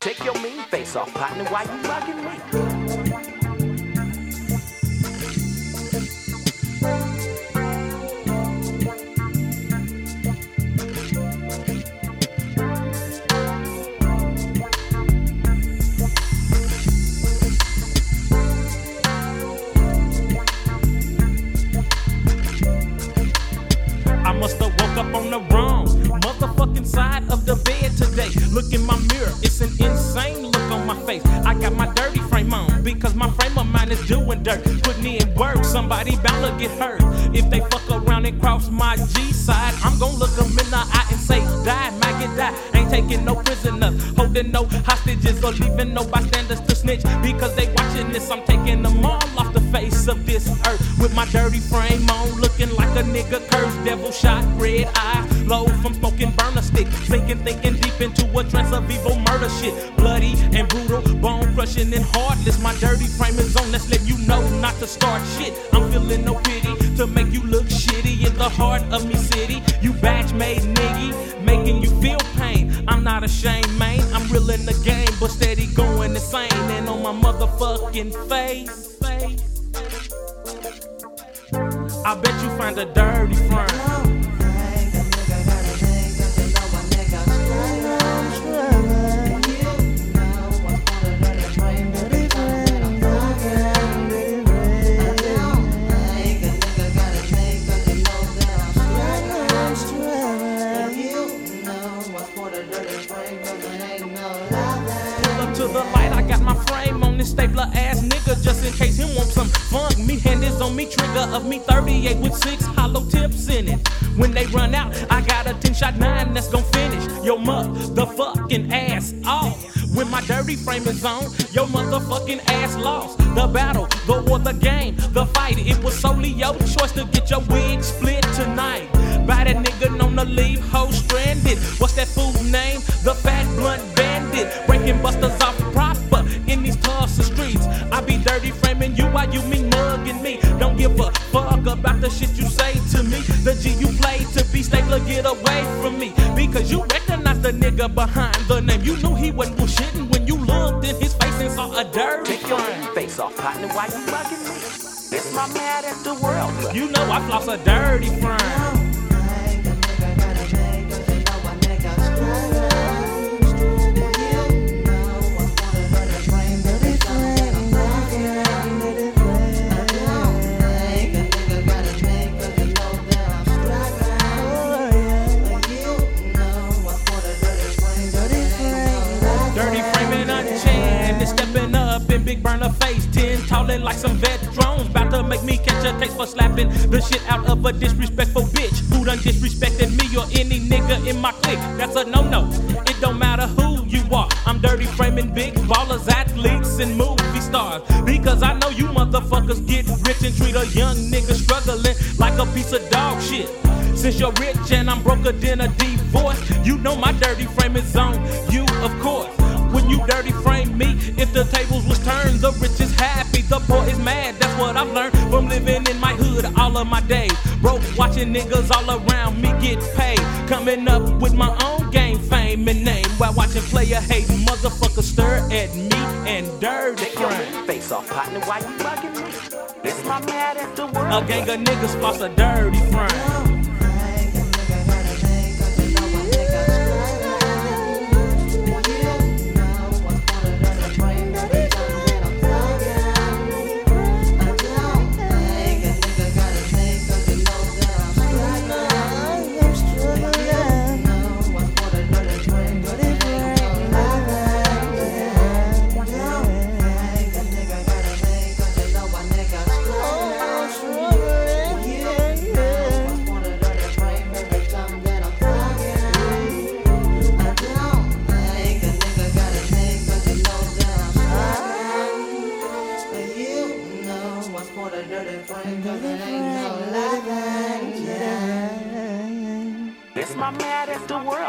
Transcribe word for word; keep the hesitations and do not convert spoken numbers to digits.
Take your mean face off, partner, why you bugging me? I must have woke up on the wrong motherfucking side of the bed today. Look in my mirror, it's an insane look on my face. I got my dirty frame on because my frame of mind is doing dirt. Put me in work, somebody bound to get hurt. If they fuck around and cross my G side, I'm gon' look them in the eye and say, die, maggot, die. Ain't taking no prisoners, holding no hostages, or leaving no bystanders to snitch. Because they watching this, I'm taking them all off the face of this earth. With my dirty frame on, looking like a nigga cursed. Devil shot, red eyes, low from smoking burner stick. Sinking, thinking deep into a trance of evil murder shit. Bloody and brutal, bone crushing and heartless. My dirty frame is on, let's let you know not to start shit. I'm feeling no pity to make you look shitty in the heart of me city. You batch made nigga, making you feel pain. I'm not ashamed, man, I'm real in the game, but steady going insane. And on my motherfucking face, I bet you find a dirty frame. To the light, I got my frame on this stapler ass nigga just in case him want some funk. Me hand is on me, trigger of me thirty-eight with six hollow tips in it. When they run out, I got a ten shot nine that's gon' finish your motherfucking ass off. When my dirty frame is on, your motherfucking ass lost. The battle, the war, the game, the fight. It was solely your choice to get your wig split tonight. By that nigga known to leave hoe stranded. What's that fool name? The fat blunt bandit. Breaking busters off proper in these Tulsa streets. I be dirty framing you while you mean mugging me. Don't give a fuck about the shit you say to me. The G you play to be stapler, get away from me. Because you recognize the nigga behind the name. You knew he wasn't bullshitting when you looked in his face and saw a dirty Take your frame. mean face off, partner, why you bugging me? It's my mad at the world. You know I floss a dirty frame. Stepping up in big burner face, ten tallin' like some vet drones. Bout to make me catch a case for slapping the shit out of a disrespectful bitch who done disrespected me or any nigga in my clique. That's a no-no, it don't matter who you are. I'm dirty framing big ballers, athletes, and movie stars. Because I know you motherfuckers get rich and treat a young nigga struggling like a piece of dog shit. Since you're rich and I'm broker than a divorce, you know my dirty frame is on you, of course. When you dirty frame me, if the tables was turned, the rich is happy, the poor is mad. That's what I've learned from living in my hood all of my days. Broke watching niggas all around me get paid. Coming up with my own game, fame and name, while watching player hating motherfuckers stir at me and dirty Take your frame. mean face off, partner, why you bugging me? It's my mad at the world. A gang of niggas floss a dirty frame. It's my mad at the world.